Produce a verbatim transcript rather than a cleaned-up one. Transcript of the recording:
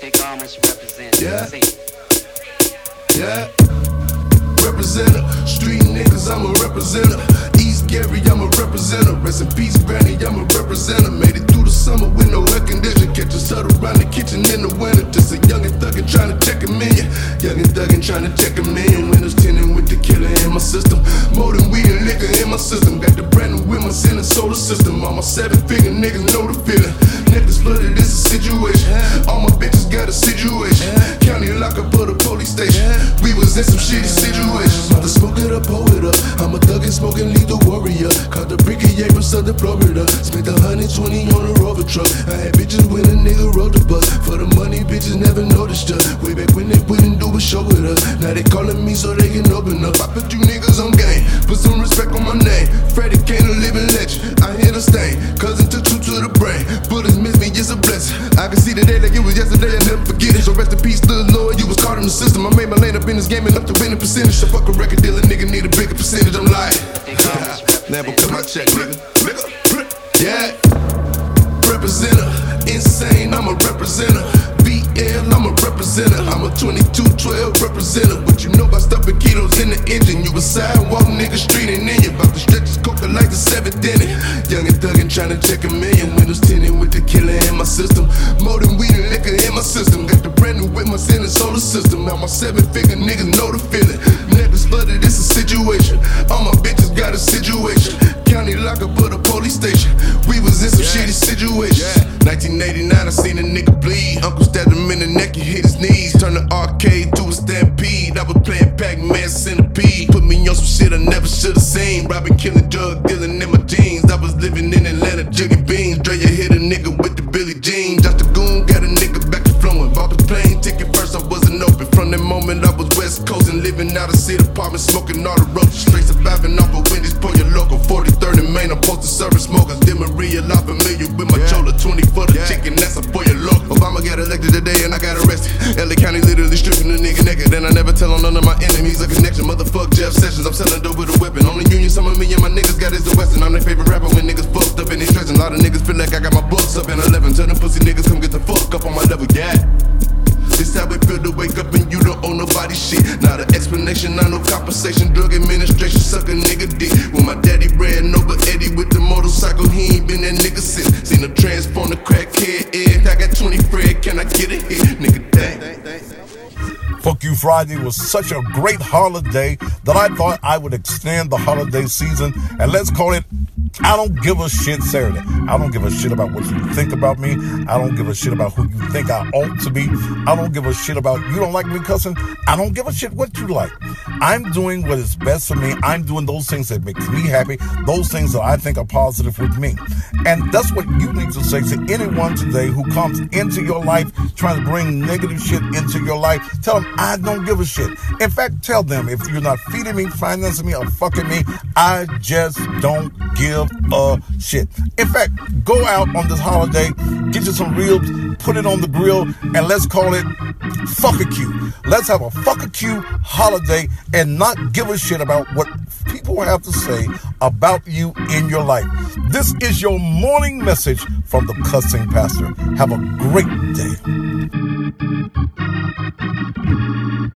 Big Almas represent. Yeah. See. Yeah. Representer, street niggas, I'm a representer. East Gary, I'm a representer. Rest in peace, Granny, I'm a representer. Made it through the summer with no air conditioning. Catch us huddled around the kitchen in the winter. Just a youngin' thuggin' trying to check a million. Youngin' thuggin' trying to check a million. Windows tinted with the killer in my system. More than weed and liquor in my system. Got the brand new with my sin and solar system. All my seven figure niggas know the feeling. Necklace flooded, it's a situation. All my bitches got a situation. County lock up for the police station. We was in some shitty situations. Mother smoke it up, hold it up. I'm a thug and smoking lethal warrior. Caught the brigadier from Southern Florida. Spent one hundred twenty on a Rover truck. I had bitches when a nigga rode the bus. For the money, bitches never noticed her. Way back when they wouldn't do a show with us. Now they calling me so they can open up. I put you niggas on game. Put some respect on my name. Freddie Kane, a living legend. I hit a stain. Cousin took two to the brain. Bullets miss me, it's a blessing. I can see the day like it was yesterday, I never forget it. So rest in peace, little Lord, you was caught in the system. I made my lane up in this game and up to win a percentage. So fuck a record dealer, nigga need a bigger percentage. I'm lying. Never cut my check, nigga. Nigga. Yeah. Representer, insane, I'm a representer. B L, I'm a representer. I'm a twenty-two twelve representer. But you know about stuffing kilos in the engine. You a sidewalk nigga, street and in you. About to stretch this coca like the seventh inning. Young and thuggin' tryna check a million. Windows tinted with the killer in my system. More than weed and liquor in my system. Got the brand new with my sin and solar system. Now my seven figure niggas know the feeling. Necklace flooded, it's a situation. All my bitches got a situation. County lock up for the police station. We was in some yeah. shitty situations. Yeah. nineteen eighty-nine, I seen a nigga bleed. Uncle stabbed him in the neck and hit his knees. Turned the arcade to a stampede. I was playing Pac-Man Centipede. Put me on some shit I never should've seen. Robbing, killing, drug dealing in my jeans. I was living in Atlanta, jigging beans. Dre, you hit a nigga with the Billie Jean. Just the goon, got a nigga back to flowing. Bought the plane ticket first, I wasn't open. From that moment I was West Coast and living out of city apartment, smoking all the roaches. Straight surviving off of Wendy's, pour your local. forty-third in Maine, I'm posted serving smokers. Did Maria lot familiar with my yeah. chola. twenty for the yeah. chicken, that's a for your local. Obama got elected today and I got arrested. L A County literally stripping the nigga naked. And I never tell on none of my enemies a connection. Motherfuck Jeff Sessions, I'm selling dope with a weapon. Only union some of me and my niggas got is the Western. I'm their favorite rapper when niggas fucked up and they stressing. A lot of niggas feel like I got my books up in eleven. Tell them pussy niggas come get the fuck up on my level, yeah. This how it feel to wake up and you don't owe nobody shit. Not an explanation, not no compensation. Drug administration, suck a nigga dick. When my daddy ran over Eddie with the motorcycle, he ain't been that nigga since. Seen him transform the crackhead egg. I got twenty Fred, can I get a hit? Nigga, dang. Fuck You Friday was such a great holiday that I thought I would extend the holiday season and let's call it I Don't Give a Shit Saturday. I don't give a shit about what you think about me. I don't give a shit about who you think I ought to be. I don't give a shit about you don't like me cussing. I don't give a shit what you like. I'm doing what is best for me. I'm doing those things that makes me happy, those things that I think are positive with me. And that's what you need to say to anyone today who comes into your life trying to bring negative shit into your life. Tell them I don't give a shit. In fact, tell them if you're not feeding me, financing me, or fucking me, I just don't give a shit. In fact, go out on this holiday, get you some ribs, put it on the grill, and let's call it fuck a Q. Let's have a fuck a Q holiday and not give a shit about what people have to say about you in your life. This is your morning message from the Cussing Pastor. Have a great day.